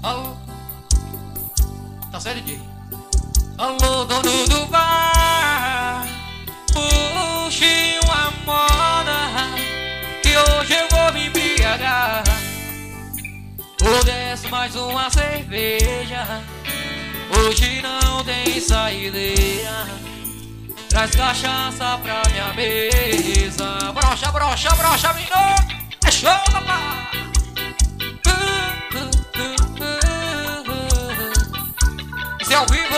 Alô, tá certo, DJ? Alô, dono do bar, puxe uma moda, que hoje eu vou me embriagar. Ou desce mais uma cerveja, hoje não tem saideira. Traz cachaça pra minha mesa. Brocha, brocha, brocha, menino. É show, papai. Isso é ao vivo.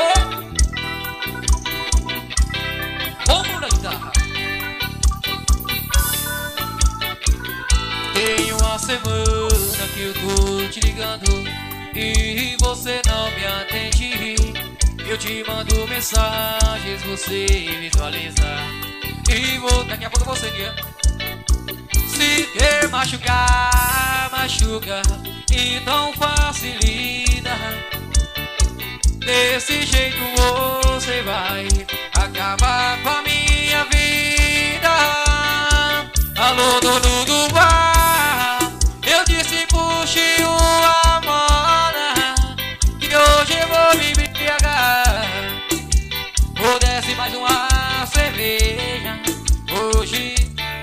Vamos na guitarra. Tem uma semana que eu tô te ligando e você não me atende. Eu te mando mensagens, você visualiza e vou, daqui a pouco você guia. Se quer machucar, machuca, então facilita. Desse jeito você vai acabar com a minha vida. Alô, dono do bar, eu disse puxe uma moda, que hoje eu vou me embriagar. Ou desce mais uma cerveja, hoje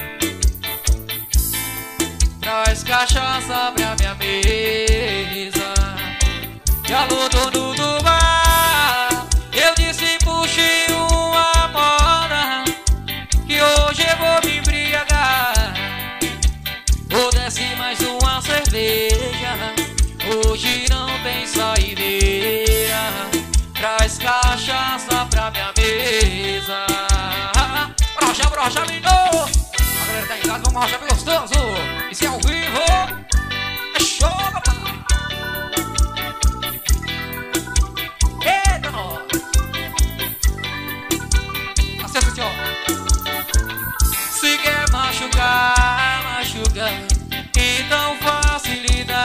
traz cachaça pra minha mesa. E alô, dono do bar, eu disse puxe uma moda, que hoje eu vou me embriagar. Ou desce mais uma cerveja, hoje não tem saideira. Traz cachaça pra minha mesa. Brocha, brocha, menino. A galera tá em casa, vamos rochar bem gostoso. Isso é ao vivo. É show, papai. Eita, nós. Acessa assim, ó. Se quer machucar, machuca, então facilita.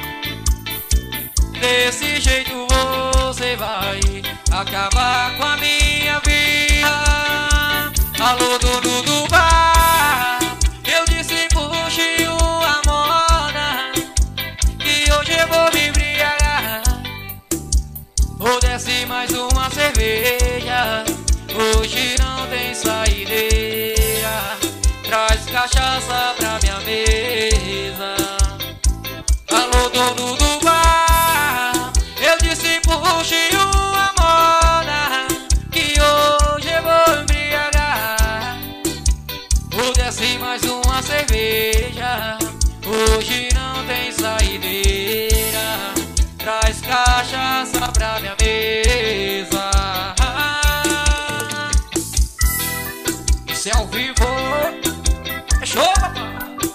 Desse jeito você vai acabar com a minha vida. Alô, dono do bar, eu disse puxe uma moda, que hoje eu vou me embriagar. Ou desce mais uma cerveja, hoje não tem saideira. Traz cachaça pra minha mesa. Alô, dono do bar, eu disse puxe uma moda, que hoje eu vou embriagar. Ou desce mais uma cerveja, hoje não tem saideira.